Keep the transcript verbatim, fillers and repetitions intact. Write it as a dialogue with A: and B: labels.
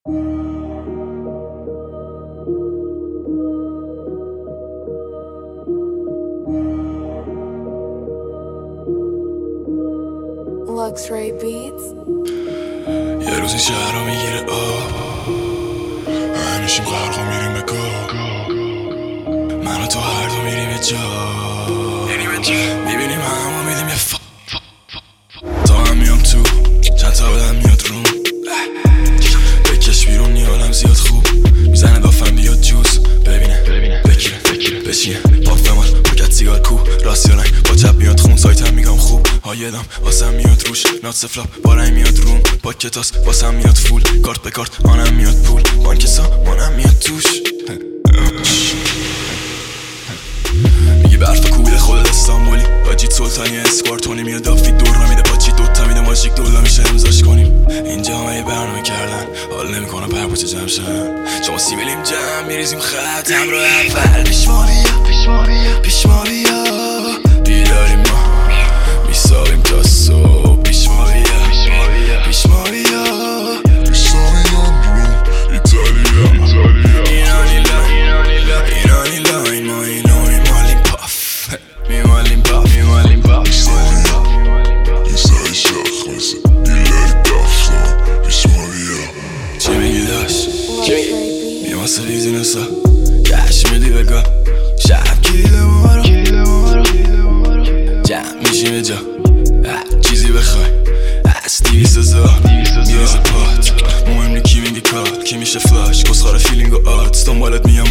A: Luxray Beats.
B: یه روز این شهر رو میگیره آب، همیشیم غرق و میریم به گاه. من و تو هر دو میریم یه جا، میبینیم همه و میدیم یه فا تا هم میام تو، چند تا بدم میاد روم، بکش بیرون نیالم زیاد خوب، میزنه دافم بیاد جوز، ببینه بکیره بشینه باف من پاکت سیگار کو، راست یا نه با چپ میاد خون، سایتم میگم خوب هایدم واسم میاد روش، نات سفلاپ بارم میاد روم، با کتاس واسم میاد فول، کارت به کارت آنم میاد پول، بانک سامانم میاد توش. میگی برف کوبیده خودت استانبولی، باجیت سلطانی اسکوارتونی میاد دافی دور نمیده پاچی دوتا میده ماژیک دولا میشه امضاش کنیم. اینجا ما یه برنامه کردن حال نمیکنم پرپوچه جمع شن، شما سی میلیم جمع میریزیم خط همراه اول پیشماریا پیشماریا پیشماریا بیداریم ما میسابیم تا صبح پیشماریا پیشماریا پیشماریا پیشماریا ایتالیا ایرانی لا ایرانی لا اینو اینو میمالیم پاف میمالیم پاف میمالیم پاف این سای شخصه ایلای دفتر پیشماریا. چی میگی داشت؟ میام واسه بیزینسا کش میدی بگاه شب کلیده ما رو جمع میشیم یه جا هر چیزی بخوای از دیویس هزار میرزه پات، مهم نی کی میگه کار کی میشه فلاش کسخار فیلینگ و آرت، دنبالت میام